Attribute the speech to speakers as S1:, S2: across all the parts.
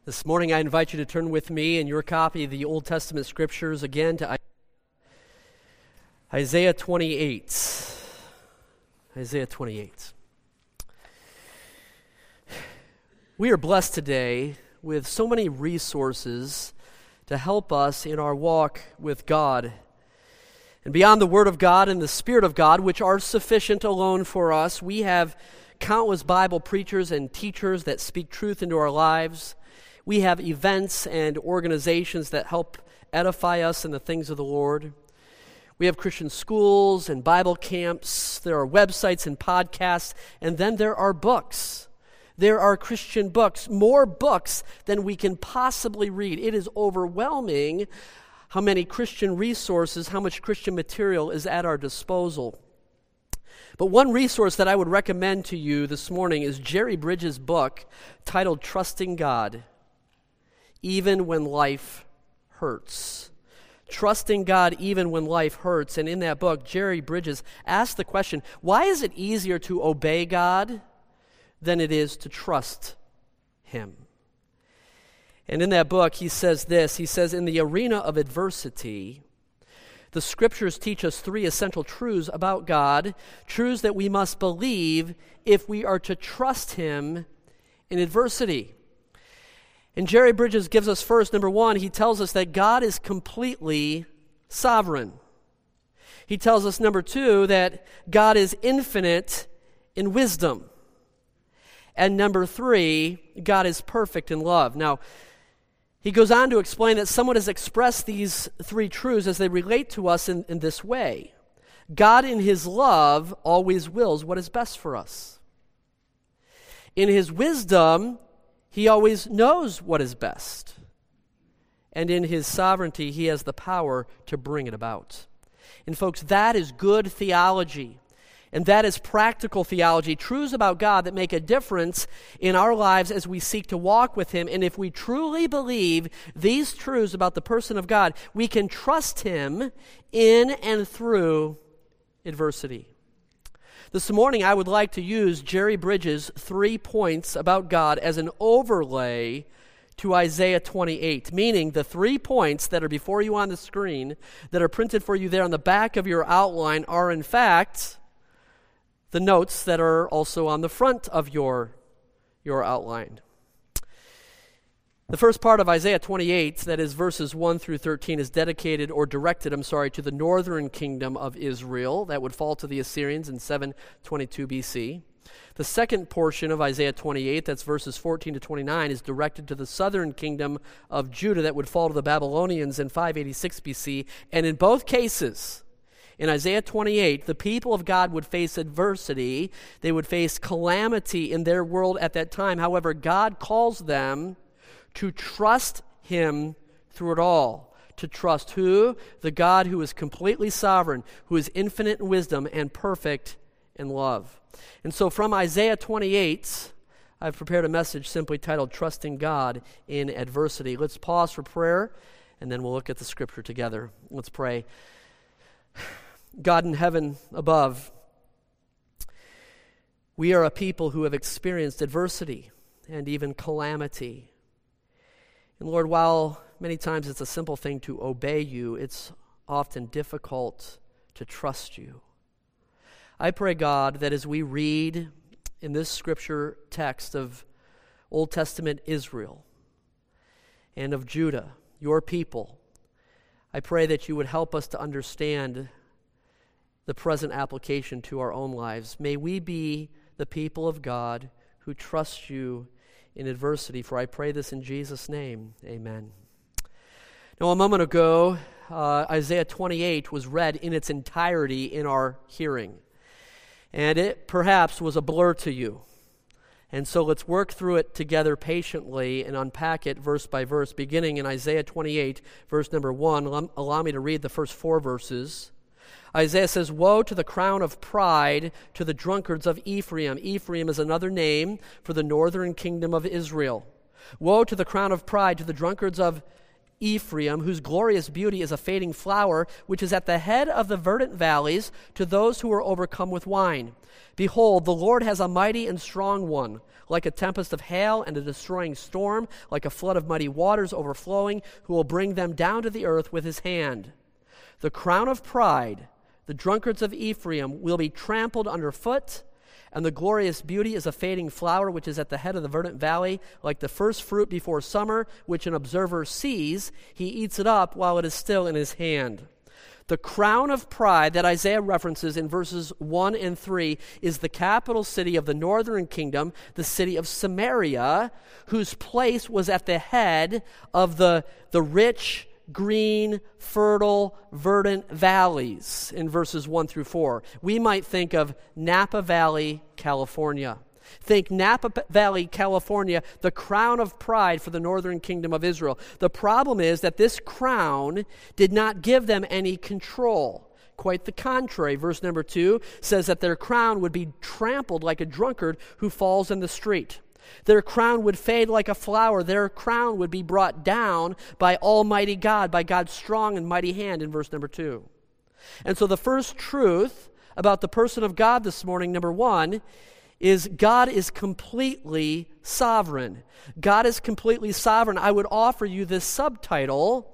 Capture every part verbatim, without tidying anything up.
S1: This morning I invite you to turn with me in your copy of the Old Testament Scriptures again to Isaiah twenty-eight. Isaiah twenty-eight. We are blessed today with so many resources to help us in our walk with God. And beyond the Word of God and the Spirit of God, which are sufficient alone for us, we have countless Bible preachers and teachers that speak truth into our lives. We have events and organizations that help edify us in the things of the Lord. We have Christian schools and Bible camps. There are websites and podcasts. And then there are books. There are Christian books, more books than we can possibly read. It is overwhelming how many Christian resources, how much Christian material is at our disposal. But one resource that I would recommend to you this morning is Jerry Bridges' book titled Trusting God, Even When Life Hurts. Trusting God even when life hurts. And in that book, Jerry Bridges asked the question, why is it easier to obey God than it is to trust Him? And in that book, he says this, he says, in the arena of adversity, the Scriptures teach us three essential truths about God, truths that we must believe if we are to trust Him in adversity. And Jerry Bridges gives us first, number one, he tells us that God is completely sovereign. He tells us, number two, that God is infinite in wisdom. And number three, God is perfect in love. Now, he goes on to explain that someone has expressed these three truths as they relate to us in, in this way. God in His love always wills what is best for us. In His wisdom, He always knows what is best. And in His sovereignty, He has the power to bring it about. And folks, that is good theology. And that is practical theology, truths about God that make a difference in our lives as we seek to walk with Him. And if we truly believe these truths about the person of God, we can trust Him in and through adversity. This morning, I would like to use Jerry Bridges' three points about God as an overlay to Isaiah twenty-eight, meaning the three points that are before you on the screen, that are printed for you there on the back of your outline, are in fact the notes that are also on the front of your, your outline. The first part of Isaiah twenty-eight, that is verses one through thirteen, is dedicated or directed, I'm sorry, to the northern kingdom of Israel that would fall to the Assyrians in seven twenty-two B C. The second portion of Isaiah twenty-eight, that's verses fourteen to twenty-nine, is directed to the southern kingdom of Judah that would fall to the Babylonians in five eighty-six B C. And in both cases, in Isaiah twenty-eight, the people of God would face adversity. They would face calamity in their world at that time. However, God calls them to trust Him through it all. To trust who? The God who is completely sovereign, who is infinite in wisdom and perfect in love. And so from Isaiah twenty-eight, I've prepared a message simply titled, Trusting God in Adversity. Let's pause for prayer, and then we'll look at the Scripture together. Let's pray. God in heaven above, we are a people who have experienced adversity and even calamity. And Lord, while many times it's a simple thing to obey You, it's often difficult to trust You. I pray, God, that as we read in this scripture text of Old Testament Israel and of Judah, Your people, I pray that You would help us to understand the present application to our own lives. May we be the people of God who trust You in adversity, for I pray this in Jesus' name. Amen. Now, a moment ago, uh, Isaiah twenty-eight was read in its entirety in our hearing, and it perhaps was a blur to you. And so let's work through it together patiently and unpack it verse by verse, beginning in Isaiah twenty-eight, verse number one. Allow, allow me to read the first four verses. Isaiah says, woe to the crown of pride, to the drunkards of Ephraim. Ephraim is another name for the northern kingdom of Israel. Woe to the crown of pride, to the drunkards of Ephraim, whose glorious beauty is a fading flower, which is at the head of the verdant valleys, to those who are overcome with wine. Behold, the Lord has a mighty and strong one, like a tempest of hail and a destroying storm, like a flood of mighty waters overflowing, who will bring them down to the earth with his hand. The crown of pride, the drunkards of Ephraim, will be trampled underfoot, and the glorious beauty is a fading flower, which is at the head of the verdant valley, like the first fruit before summer, which an observer sees. He eats it up while it is still in his hand. The crown of pride that Isaiah references in verses one and three is the capital city of the northern kingdom, the city of Samaria, whose place was at the head of the, the rich, green, fertile, verdant valleys in verses one through four. We might think of Napa Valley, California. Think Napa Valley, California, the crown of pride for the northern kingdom of Israel. The problem is that this crown did not give them any control. Quite the contrary. Verse number two says that their crown would be trampled like a drunkard who falls in the street. Their crown would fade like a flower. Their crown would be brought down by Almighty God, by God's strong and mighty hand in verse number two. And so the first truth about the person of God this morning, number one, is God is completely sovereign. God is completely sovereign. I would offer you this subtitle,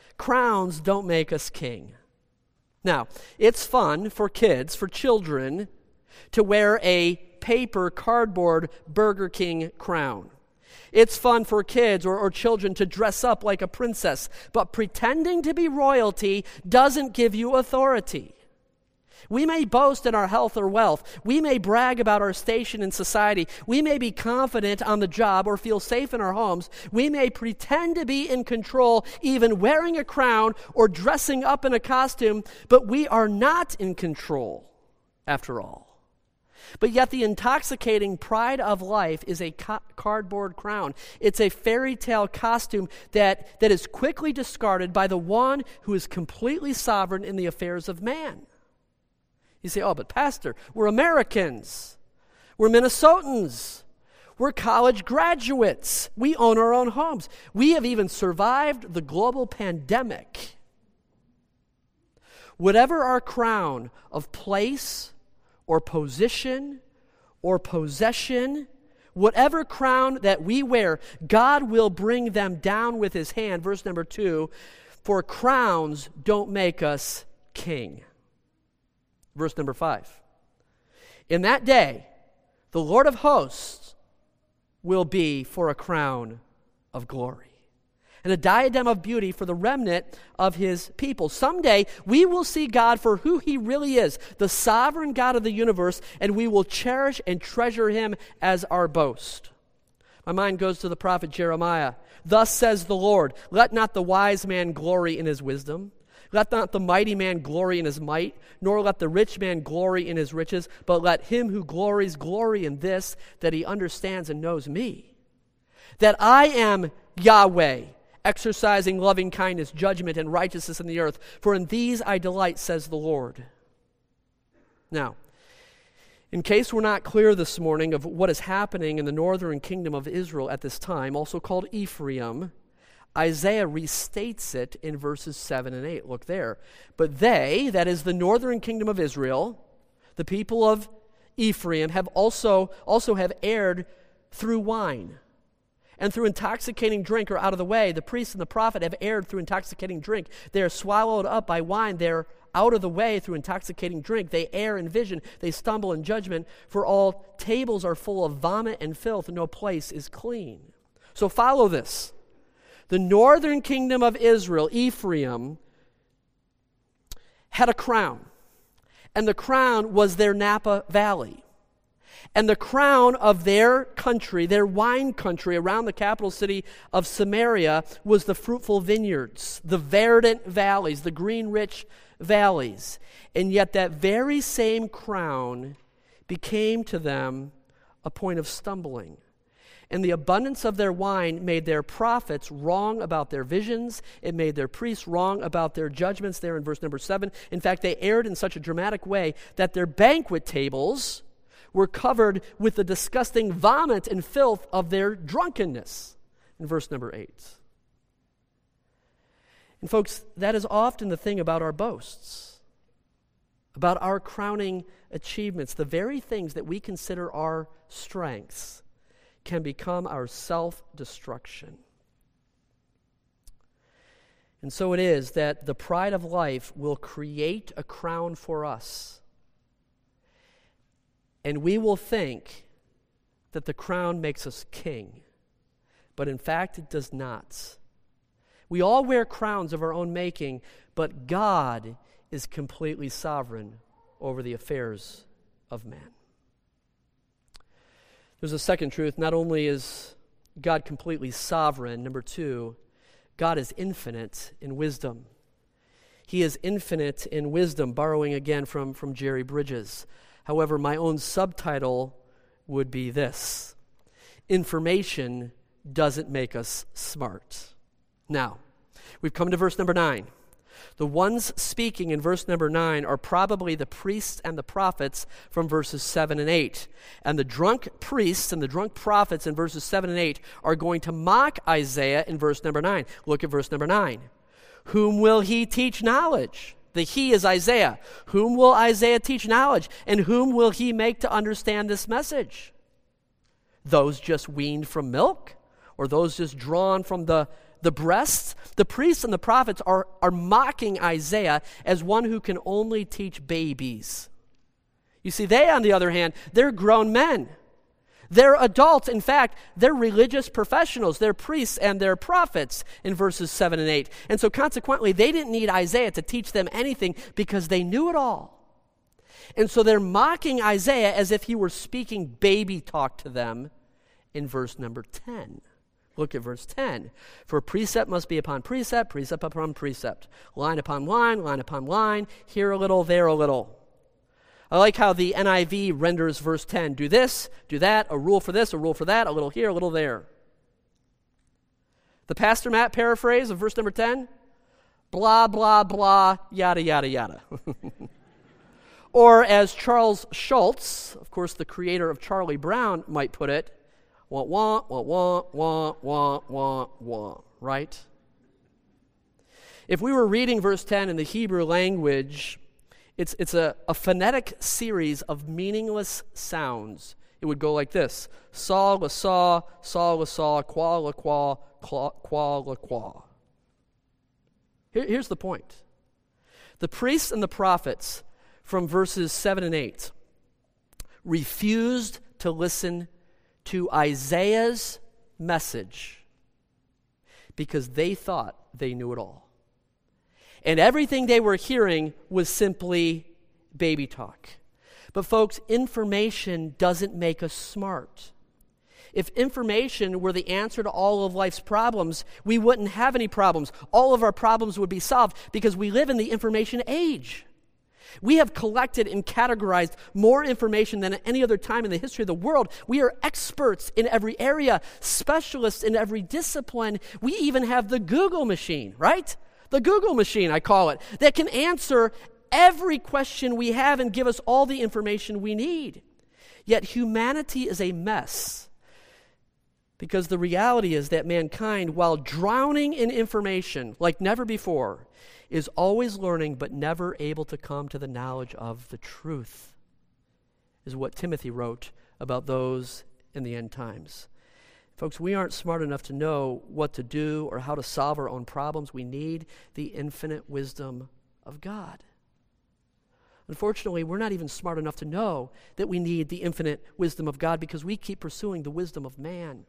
S1: Crowns Don't Make Us King. Now, it's fun for kids, for children, to wear a paper, cardboard Burger King crown. It's fun for kids or, or children to dress up like a princess, but pretending to be royalty doesn't give you authority. We may boast in our health or wealth. We may brag about our station in society. We may be confident on the job or feel safe in our homes. We may pretend to be in control, even wearing a crown or dressing up in a costume, but we are not in control, after all. But yet the intoxicating pride of life is a ca- cardboard crown. It's a fairy tale costume that, that is quickly discarded by the one who is completely sovereign in the affairs of man. You say, oh, but Pastor, we're Americans. We're Minnesotans. We're college graduates. We own our own homes. We have even survived the global pandemic. Whatever our crown of place or position or possession, whatever crown that we wear, God will bring them down with his hand. Verse number two, for crowns don't make us king. Verse number five, in that day, the Lord of hosts will be for a crown of glory and a diadem of beauty for the remnant of his people. Someday, we will see God for who he really is, the sovereign God of the universe, and we will cherish and treasure him as our boast. My mind goes to the prophet Jeremiah. Thus says the Lord, let not the wise man glory in his wisdom. Let not the mighty man glory in his might, nor let the rich man glory in his riches, but let him who glories glory in this, that he understands and knows me. That I am Yahweh, exercising loving kindness, judgment, and righteousness in the earth. For in these I delight, says the Lord. Now, in case we're not clear this morning of what is happening in the northern kingdom of Israel at this time, also called Ephraim, Isaiah restates it in verses seven and eight. Look there. But they, that is the northern kingdom of Israel, the people of Ephraim, have also, also have erred through wine. And through intoxicating drink are out of the way. The priest and the prophet have erred through intoxicating drink. They are swallowed up by wine. They're out of the way through intoxicating drink. They err in vision. They stumble in judgment. For all tables are full of vomit and filth, and no place is clean. So follow this. The northern kingdom of Israel, Ephraim, had a crown. And the crown was their Napa Valley. And the crown of their country, their wine country around the capital city of Samaria, was the fruitful vineyards, the verdant valleys, the green rich valleys. And yet that very same crown became to them a point of stumbling. And the abundance of their wine made their prophets wrong about their visions. It made their priests wrong about their judgments there in verse number seven. In fact, they erred in such a dramatic way that their banquet tables were covered with the disgusting vomit and filth of their drunkenness in verse number eight. And folks, that is often the thing about our boasts, about our crowning achievements. The very things that we consider our strengths can become our self-destruction. And so it is that the pride of life will create a crown for us. And we will think that the crown makes us king. But in fact, it does not. We all wear crowns of our own making, but God is completely sovereign over the affairs of man. There's a second truth. Not only is God completely sovereign, number two, God is infinite in wisdom. He is infinite in wisdom, borrowing again from, from Jerry Bridges. However, my own subtitle would be this: information doesn't make us smart. Now, we've come to verse number nine. The ones speaking in verse number nine are probably the priests and the prophets from verses seven and eight. And the drunk priests and the drunk prophets in verses seven and eight are going to mock Isaiah in verse number nine. Look at verse number nine. Whom will he teach knowledge? The he is Isaiah. Whom will Isaiah teach knowledge? And whom will he make to understand this message? Those just weaned from milk? Or those just drawn from the The breasts? The priests and the prophets are, are mocking Isaiah as one who can only teach babies. You see, they, on the other hand, they're grown men. They're adults. In fact, they're religious professionals. They're priests and they're prophets in verses seven and eight. And so consequently, they didn't need Isaiah to teach them anything because they knew it all. And so they're mocking Isaiah as if he were speaking baby talk to them in verse number ten. Look at verse ten. For precept must be upon precept, precept upon precept, line upon line, line upon line, here a little, there a little. I like how the N I V renders verse ten. Do this, do that, a rule for this, a rule for that, a little here, a little there. The Pastor Matt paraphrase of verse number ten, blah, blah, blah, yada, yada, yada. Or as Charles Schulz, of course the creator of Charlie Brown, might put it, wah, wah, wah, wah, wah, wah, wah, wah, right? If we were reading verse ten in the Hebrew language, it's, it's a, a phonetic series of meaningless sounds. It would go like this: saw, la, saw, saw, la, saw, qua, la, qua, qua, qua, la, qua. Here, here's the point. The priests and the prophets from verses seven and eight refused to listen to Isaiah's message because they thought they knew it all. And everything they were hearing was simply baby talk. But folks, information doesn't make us smart. If information were the answer to all of life's problems, we wouldn't have any problems. All of our problems would be solved because we live in the information age. We have collected and categorized more information than at any other time in the history of the world. We are experts in every area, specialists in every discipline. We even have the Google machine, right? The Google machine, I call it, that can answer every question we have and give us all the information we need. Yet humanity is a mess because the reality is that mankind, while drowning in information like never before, is always learning but never able to come to the knowledge of the truth, is what Timothy wrote about those in the end times. Folks, we aren't smart enough to know what to do or how to solve our own problems. We need the infinite wisdom of God. Unfortunately, we're not even smart enough to know that we need the infinite wisdom of God because we keep pursuing the wisdom of man.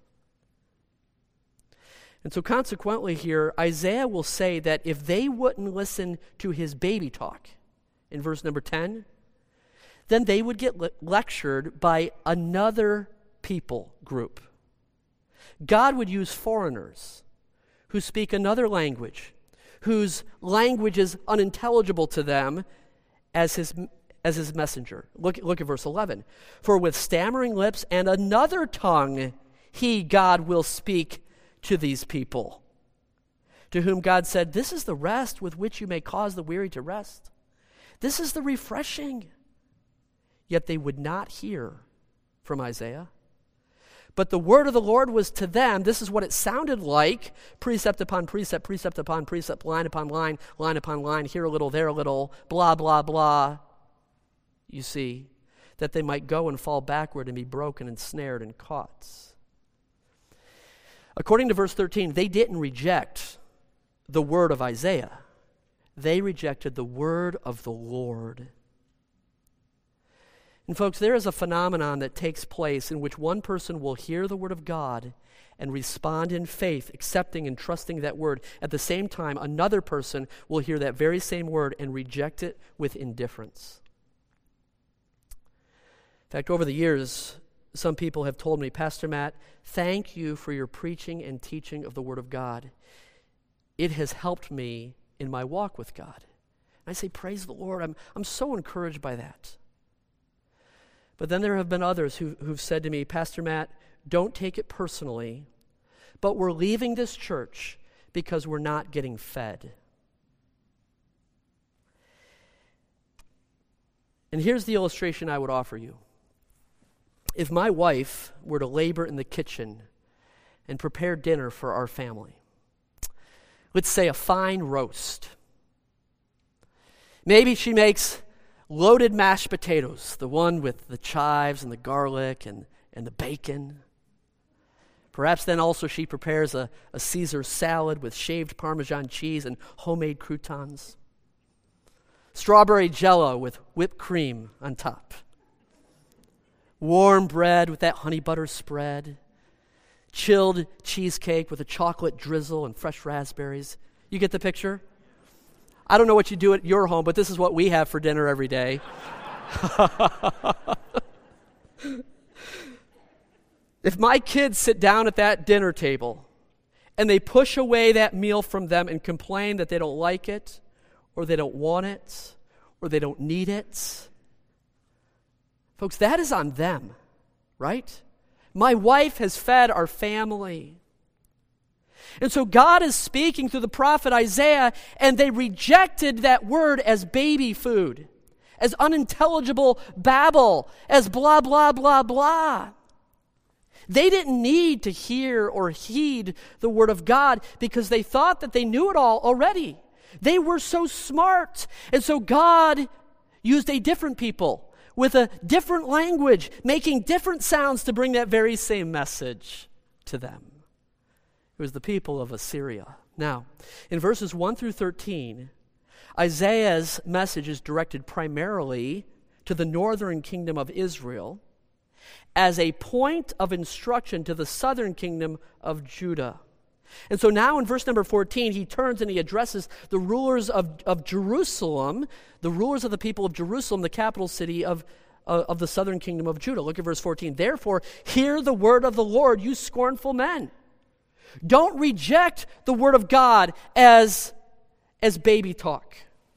S1: And so consequently here, Isaiah will say that if they wouldn't listen to his baby talk in verse number ten, then they would get le- lectured by another people group. God would use foreigners who speak another language, whose language is unintelligible to them, as his as his messenger. Look, look at verse eleven. For with stammering lips and another tongue, he, God, will speak to these people, to whom God said, this is the rest with which you may cause the weary to rest. This is the refreshing. Yet they would not hear from Isaiah. But the word of the Lord was to them, this is what it sounded like, precept upon precept, precept upon precept, line upon line, line upon line, here a little, there a little, blah, blah, blah. You see, that they might go and fall backward and be broken and snared and caught. According to verse thirteen, they didn't reject the word of Isaiah. They rejected the word of the Lord. And folks, there is a phenomenon that takes place in which one person will hear the word of God and respond in faith, accepting and trusting that word. At the same time, another person will hear that very same word and reject it with indifference. In fact, over the years, some people have told me, Pastor Matt, thank you for your preaching and teaching of the Word of God. It has helped me in my walk with God. And I say, praise the Lord. I'm, I'm so encouraged by that. But then there have been others who, who've said to me, Pastor Matt, don't take it personally, but we're leaving this church because we're not getting fed. And here's the illustration I would offer you. If my wife were to labor in the kitchen and prepare dinner for our family, let's say a fine roast. Maybe she makes loaded mashed potatoes, the one with the chives and the garlic and, and the bacon. Perhaps then also she prepares a, a Caesar salad with shaved Parmesan cheese and homemade croutons. Strawberry Jell-O with whipped cream on top. Warm bread with that honey butter spread. Chilled cheesecake with a chocolate drizzle and fresh raspberries. You get the picture? I don't know what you do at your home, but this is what we have for dinner every day. If my kids sit down at that dinner table and they push away that meal from them and complain that they don't like it, or they don't want it, or they don't need it, folks, that is on them, right? My wife has fed our family. And so God is speaking through the prophet Isaiah, and they rejected that word as baby food, as unintelligible babble, as blah, blah, blah, blah. They didn't need to hear or heed the word of God because they thought that they knew it all already. They were so smart. And so God used a different people with a different language, making different sounds to bring that very same message to them. It was the people of Assyria. Now, in verses one through thirteen, Isaiah's message is directed primarily to the northern kingdom of Israel as a point of instruction to the southern kingdom of Judah. And so now in verse number fourteen, he turns and he addresses the rulers of, of Jerusalem, the rulers of the people of Jerusalem, the capital city of, uh, of the southern kingdom of Judah. Look at verse fourteen. Therefore, hear the word of the Lord, you scornful men. Don't reject the word of God as, as baby talk.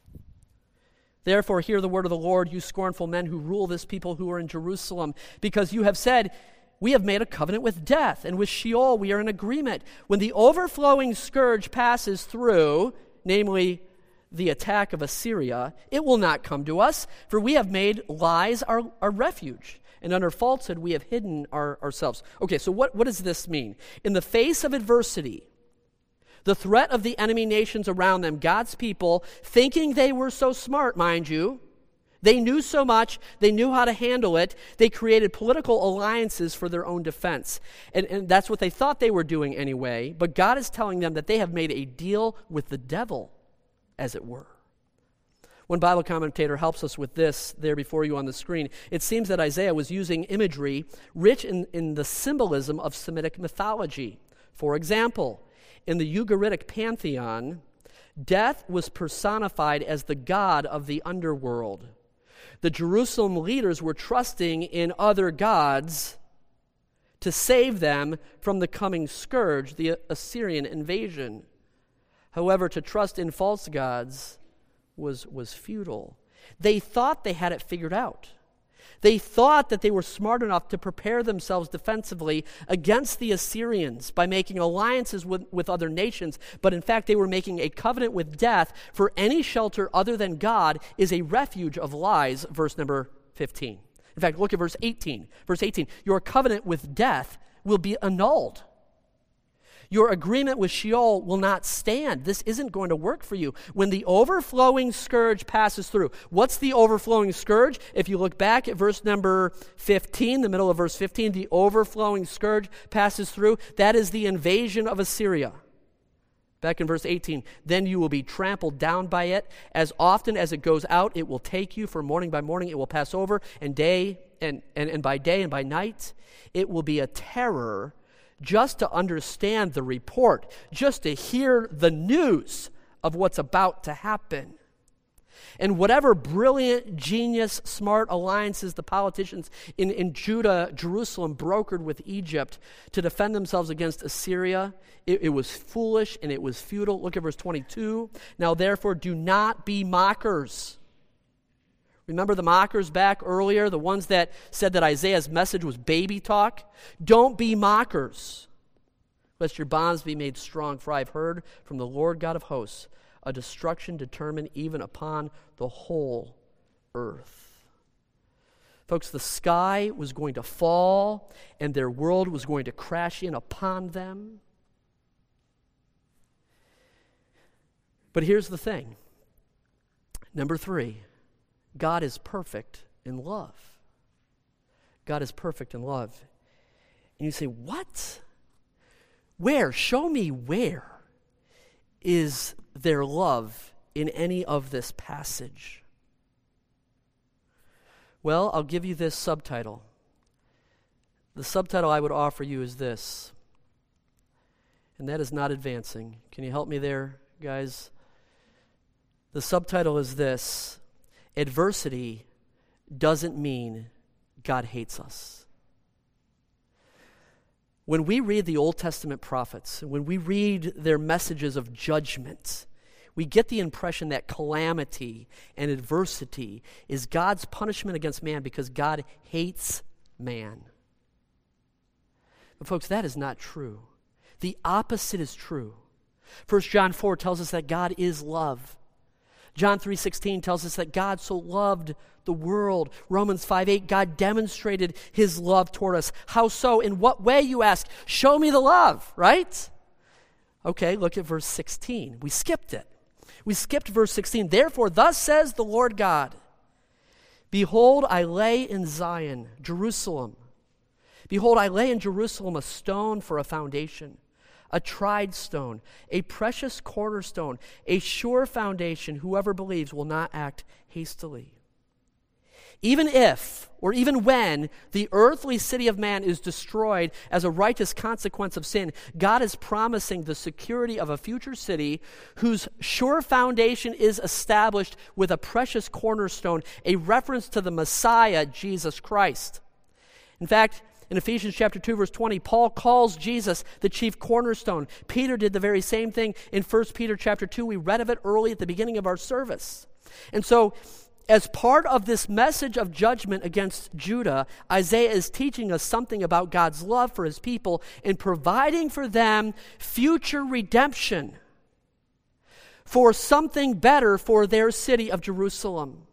S1: Therefore, hear the word of the Lord, you scornful men who rule this people who are in Jerusalem, because you have said, we have made a covenant with death, and with Sheol we are in agreement. When the overflowing scourge passes through, namely the attack of Assyria, it will not come to us, for we have made lies our, our refuge, and under falsehood we have hidden our, ourselves. Okay, so what, what does this mean? In the face of adversity, the threat of the enemy nations around them, God's people, thinking they were so smart, mind you, they knew so much, they knew how to handle it, they created political alliances for their own defense. And, and that's what they thought they were doing anyway, but God is telling them that they have made a deal with the devil, as it were. One Bible commentator helps us with this there before you on the screen. It seems that Isaiah was using imagery rich in, in the symbolism of Semitic mythology. For example, in the Ugaritic pantheon, death was personified as the god of the underworld. The Jerusalem leaders were trusting in other gods to save them from the coming scourge, the Assyrian invasion. However, to trust in false gods was, was futile. They thought they had it figured out. They thought that they were smart enough to prepare themselves defensively against the Assyrians by making alliances with, with other nations, but in fact they were making a covenant with death, for any shelter other than God is a refuge of lies, verse number fifteen. In fact, look at verse eighteen. Verse eighteen, your covenant with death will be annulled. Your agreement with Sheol will not stand. This isn't going to work for you. When the overflowing scourge passes through, what's the overflowing scourge? If you look back at verse number fifteen, the middle of verse fifteen, the overflowing scourge passes through. That is the invasion of Assyria. Back in verse eighteen, then you will be trampled down by it. As often as it goes out, it will take you, for morning by morning it will pass over, and day and, and, and by day and by night it will be a terror just to understand the report, just to hear the news of what's about to happen. And whatever brilliant, genius, smart alliances the politicians in, in Judah, Jerusalem, brokered with Egypt to defend themselves against Assyria, it, it was foolish and it was futile. Look at verse twenty-two. Now therefore do not be mockers. Remember the mockers back earlier, the ones that said that Isaiah's message was baby talk? Don't be mockers, lest your bonds be made strong, for I have heard from the Lord God of hosts a destruction determined even upon the whole earth. Folks, the sky was going to fall, and their world was going to crash in upon them. But here's the thing. Number three. God is perfect in love. God is perfect in love. And you say, what? Where? Show me where is there love in any of this passage? Well, I'll give you this subtitle. The subtitle I would offer you is this, and that is not advancing. Can you help me there, guys? The subtitle is this: adversity doesn't mean God hates us. When we read the Old Testament prophets, when we read their messages of judgment, we get the impression that calamity and adversity is God's punishment against man because God hates man. But folks, that is not true. The opposite is true. First John four tells us that God is love. John three sixteen tells us that God so loved the world. Romans five eight, God demonstrated his love toward us. How so? In what way, you ask? Show me the love, right? Okay, look at verse sixteen. We skipped it. We skipped verse sixteen. Therefore, thus says the Lord God, behold, I lay in Zion, Jerusalem. Behold, I lay in Jerusalem a stone for a foundation, a tried stone, a precious cornerstone, a sure foundation. Whoever believes will not act hastily. Even if, or even when, the earthly city of man is destroyed as a righteous consequence of sin, God is promising the security of a future city whose sure foundation is established with a precious cornerstone, a reference to the Messiah, Jesus Christ. In fact, in Ephesians chapter two, verse twenty, Paul calls Jesus the chief cornerstone. Peter did the very same thing in First Peter chapter two. We read of it early at the beginning of our service. And so, as part of this message of judgment against Judah, Isaiah is teaching us something about God's love for his people and providing for them future redemption for something better for their city of Jerusalem.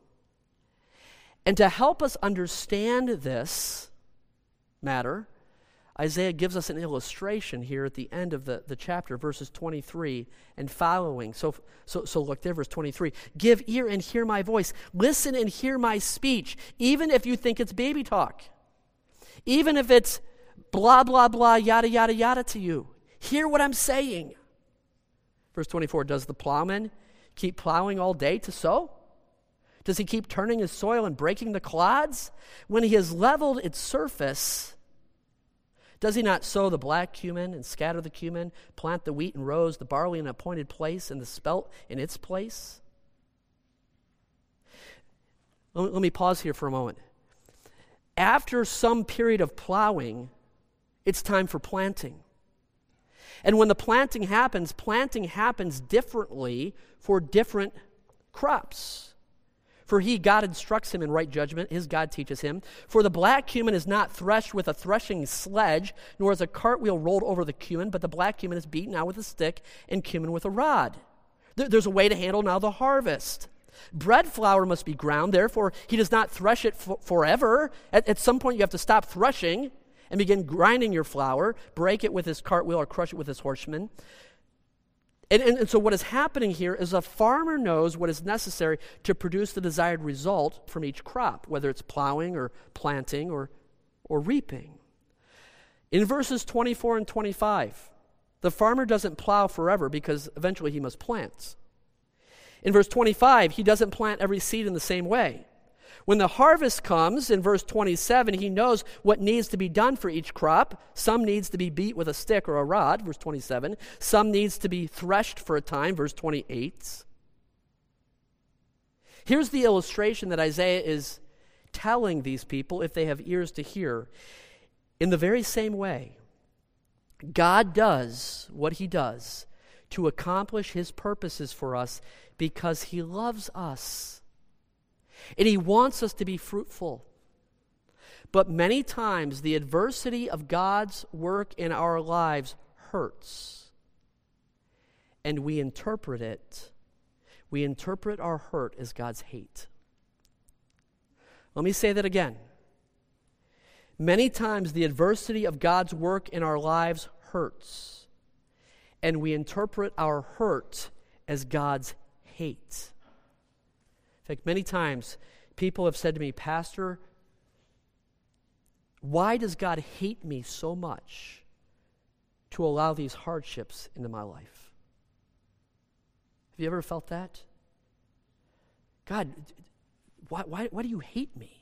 S1: And to help us understand this matter, Isaiah gives us an illustration here at the end of the, the chapter, verses twenty-three and following. So, so, so look there, verse twenty-three. Give ear and hear my voice. Listen and hear my speech, even if you think it's baby talk. Even if it's blah, blah, blah, yada, yada, yada to you. Hear what I'm saying. Verse twenty-four, does the plowman keep plowing all day to sow? Does he keep turning his soil and breaking the clods? When he has leveled its surface, does he not sow the black cumin and scatter the cumin, plant the wheat in rows, the barley in an appointed place, and the spelt in its place? Let me, let me pause here for a moment. After some period of plowing, it's time for planting. And when the planting happens, planting happens differently for different crops. For he, God, instructs him in right judgment. His God teaches him. For the black cumin is not threshed with a threshing sledge, nor is a cartwheel rolled over the cumin, but the black cumin is beaten out with a stick and cumin with a rod. There, there's a way to handle now the harvest. Bread flour must be ground, therefore he does not thresh it for, forever. At, at some point you have to stop threshing, and begin grinding your flour, break it with his cartwheel or crush it with his horsemen. And, and, and so what is happening here is a farmer knows what is necessary to produce the desired result from each crop, whether it's plowing or planting or, or reaping. In verses twenty-four and twenty-five, the farmer doesn't plow forever because eventually he must plant. In verse twenty-five, he doesn't plant every seed in the same way. When the harvest comes, in verse twenty-seven, he knows what needs to be done for each crop. Some needs to be beat with a stick or a rod, verse twenty-seven. Some needs to be threshed for a time, verse twenty-eight. Here's the illustration that Isaiah is telling these people, if they have ears to hear. In the very same way, God does what he does to accomplish his purposes for us because he loves us. And he wants us to be fruitful. But many times the adversity of God's work in our lives hurts. And we interpret it. We interpret our hurt as God's hate. Let me say that again. Many times the adversity of God's work in our lives hurts. And we interpret our hurt as God's hate. In fact, many times people have said to me, Pastor, why does God hate me so much to allow these hardships into my life? Have you ever felt that? God, why, why, why do you hate me?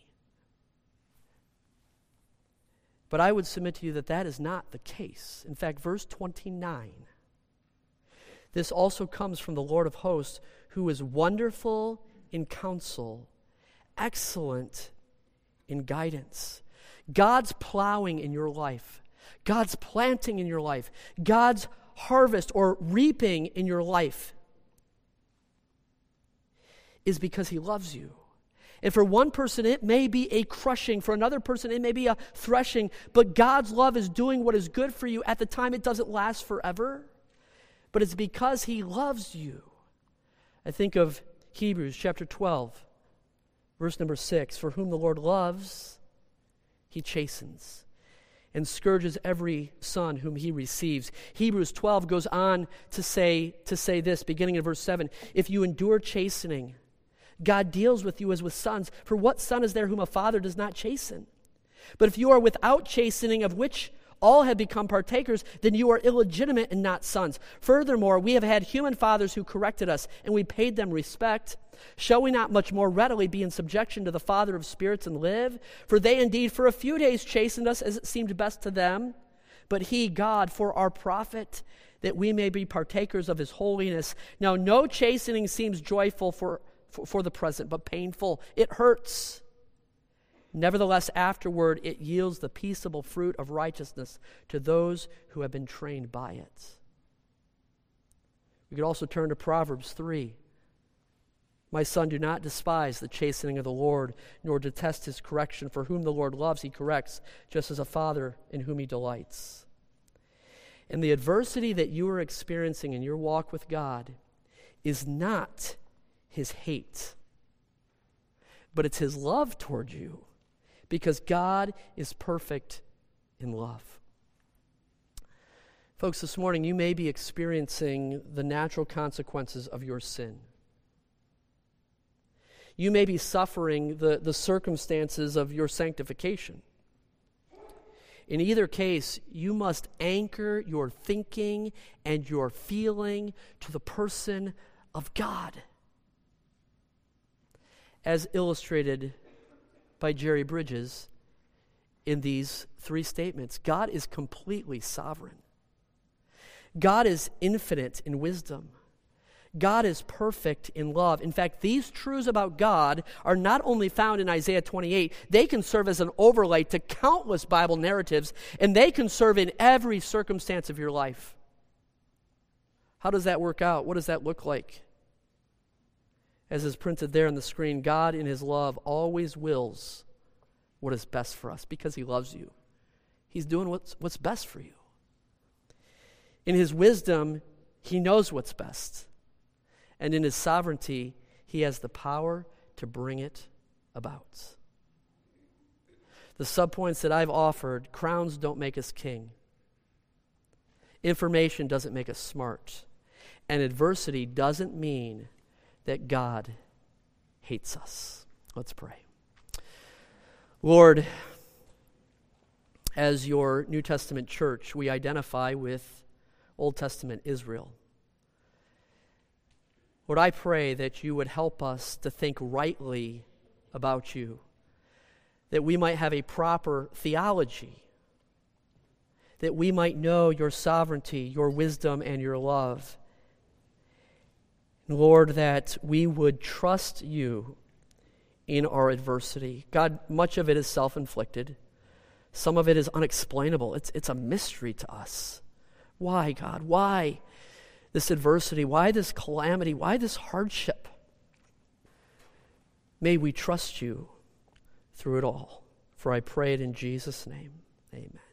S1: But I would submit to you that that is not the case. In fact, verse twenty-nine, this also comes from the Lord of hosts, who is wonderful in counsel, excellent in guidance. God's plowing in your life, God's planting in your life, God's harvest or reaping in your life is because he loves you. And for one person, it may be a crushing. For another person, it may be a threshing. But God's love is doing what is good for you at the time. It doesn't last forever. But it's because he loves you. I think of Hebrews chapter twelve, verse number six. For whom the Lord loves, he chastens and scourges every son whom he receives. Hebrews twelve goes on to say, to say this, beginning in verse seven. If you endure chastening, God deals with you as with sons. For what son is there whom a father does not chasten? But if you are without chastening, of which all have become partakers, then you are illegitimate and not sons. Furthermore, we have had human fathers who corrected us, and we paid them respect. Shall we not much more readily be in subjection to the Father of spirits and live? For they indeed for a few days chastened us as it seemed best to them, but he, God, for our profit, that we may be partakers of his holiness. Now no chastening seems joyful for For, for the present, but painful. It hurts. Nevertheless, afterward, it yields the peaceable fruit of righteousness to those who have been trained by it. We could also turn to Proverbs three. My son, do not despise the chastening of the Lord, nor detest his correction. For whom the Lord loves, he corrects, just as a father in whom he delights. And the adversity that you are experiencing in your walk with God is not his hate, but it's his love toward you, because God is perfect in love. Folks, this morning you may be experiencing the natural consequences of your sin. You may be suffering the, the circumstances of your sanctification. In either case, you must anchor your thinking and your feeling to the person of God, as illustrated by Jerry Bridges in these three statements. God is completely sovereign. God is infinite in wisdom. God is perfect in love. In fact, these truths about God are not only found in Isaiah twenty-eight, they can serve as an overlay to countless Bible narratives, and they can serve in every circumstance of your life. How does that work out? What does that look like? As is printed there on the screen, God in his love always wills what is best for us because he loves you. He's doing what's, what's best for you. In his wisdom, he knows what's best. And in his sovereignty, he has the power to bring it about. the subpoints that I've offered, crowns don't make us king. Information doesn't make us smart. And adversity doesn't mean that God hates us. Let's pray. Lord, as your New Testament church, we identify with Old Testament Israel. Lord, I pray that you would help us to think rightly about you, that we might have a proper theology, that we might know your sovereignty, your wisdom, and your love. Lord, that we would trust you in our adversity. God, much of it is self-inflicted. Some of it is unexplainable. It's, it's a mystery to us. Why, God? Why this adversity? Why this calamity? Why this hardship? May we trust you through it all. For I pray it in Jesus' name. Amen.